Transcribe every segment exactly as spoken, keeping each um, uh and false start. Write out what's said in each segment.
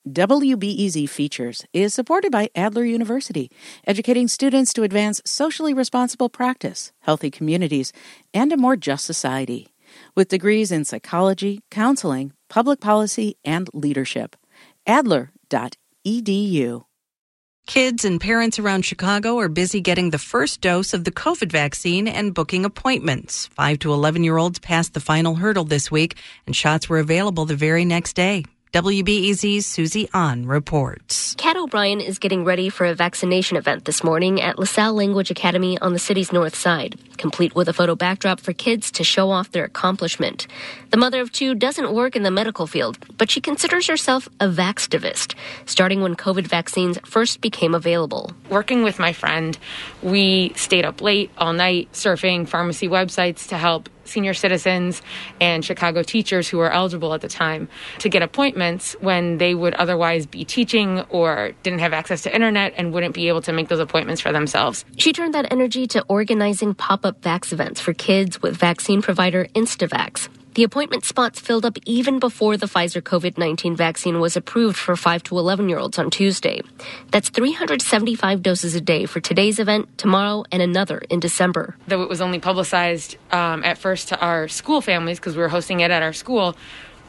W B E Z Features is supported by Adler University, educating students to advance socially responsible practice, healthy communities, and a more just society. With degrees in psychology, counseling, public policy, and leadership. Adler dot E D U. Kids and parents around Chicago are busy getting the first dose of the COVID vaccine and booking appointments. five to eleven-year-olds passed the final hurdle this week, and shots were available the very next day. W B E Z's Susie Ahn reports. Kat O'Brien is getting ready for a vaccination event this morning at LaSalle Language Academy on the city's north side, complete with a photo backdrop for kids to show off their accomplishment. The mother of two doesn't work in the medical field, but she considers herself a vaxtivist, starting when COVID vaccines first became available. Working with my friend, we stayed up late all night surfing pharmacy websites to help senior citizens and Chicago teachers who were eligible at the time to get appointments when they would otherwise be teaching or didn't have access to internet and wouldn't be able to make those appointments for themselves. She turned that energy to organizing pop-up vax events for kids with vaccine provider Instavax. The appointment spots filled up even before the Pfizer COVID nineteen vaccine was approved for five to eleven-year-olds on Tuesday. That's three hundred seventy-five doses a day for today's event, tomorrow, and another in December. Though it was only publicized um, at first to our school families because we were hosting it at our school,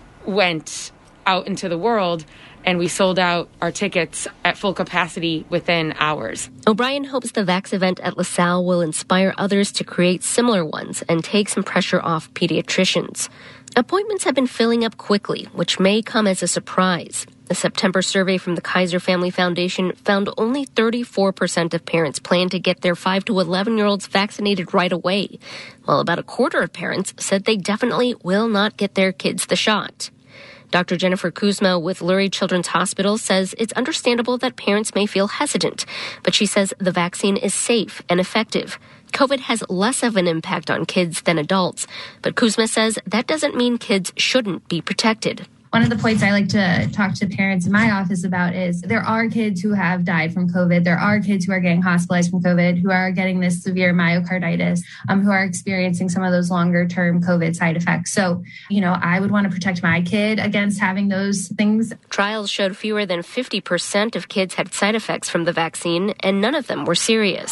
went out into the world, and we sold out our tickets at full capacity within hours. O'Brien hopes the Vax event at LaSalle will inspire others to create similar ones and take some pressure off pediatricians. Appointments have been filling up quickly, which may come as a surprise. A September survey from the Kaiser Family Foundation found only thirty-four percent of parents plan to get their five to eleven-year-olds vaccinated right away, while about a quarter of parents said they definitely will not get their kids the shot. Doctor Jennifer Kuzma with Lurie Children's Hospital says it's understandable that parents may feel hesitant, but she says the vaccine is safe and effective. COVID has less of an impact on kids than adults, but Kuzma says that doesn't mean kids shouldn't be protected. One of the points I like to talk to parents in my office about is there are kids who have died from COVID. There are kids who are getting hospitalized from COVID, who are getting this severe myocarditis, um, who are experiencing some of those longer term COVID side effects. So, you know, I would want to protect my kid against having those things. Trials showed fewer than fifty percent of kids had side effects from the vaccine, and none of them were serious.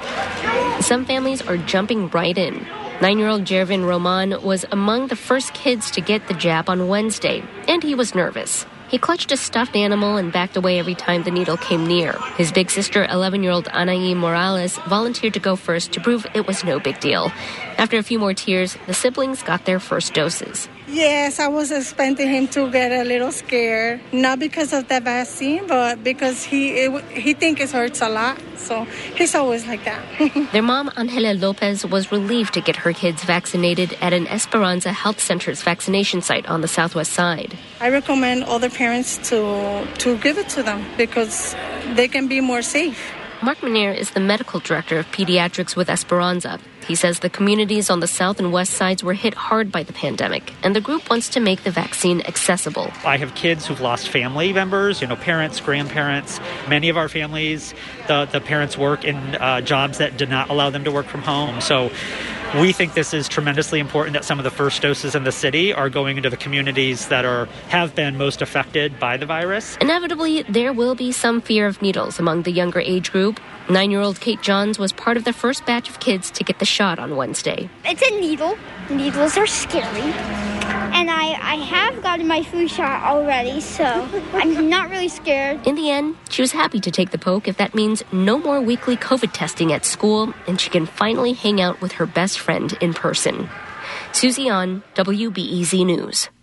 Some families are jumping right in. Nine-year-old Jervin Roman was among the first kids to get the jab on Wednesday, and he was nervous. He clutched a stuffed animal and backed away every time the needle came near. His big sister, eleven-year-old Anaí Morales, volunteered to go first to prove it was no big deal. After a few more tears, the siblings got their first doses. Yes, I was expecting him to get a little scared, not because of the vaccine, but because he it, he thinks it hurts a lot, so he's always like that. Their mom, Angela Lopez, was relieved to get her kids vaccinated at an Esperanza Health Center's vaccination site on the southwest side. I recommend other parents to to give it to them because they can be more safe. Mark Menier is the medical director of pediatrics with Esperanza. He says the communities on the south and west sides were hit hard by the pandemic, and the group wants to make the vaccine accessible. I have kids who've lost family members, you know, parents, grandparents. Many of our families, the, the parents work in uh, jobs that did not allow them to work from home. So we think this is tremendously important that some of the first doses in the city are going into the communities that are have been most affected by the virus. Inevitably, there will be some fear of needles among the younger age group. Nine-year-old Kate Johns was part of the first batch of kids to get the shot on Wednesday. It's a needle. Needles are scary. And I, I have gotten my flu shot already, so I'm not really scared. In the end, she was happy to take the poke if that means no more weekly COVID testing at school and she can finally hang out with her best friend in person. Susie Ahn, W B E Z News.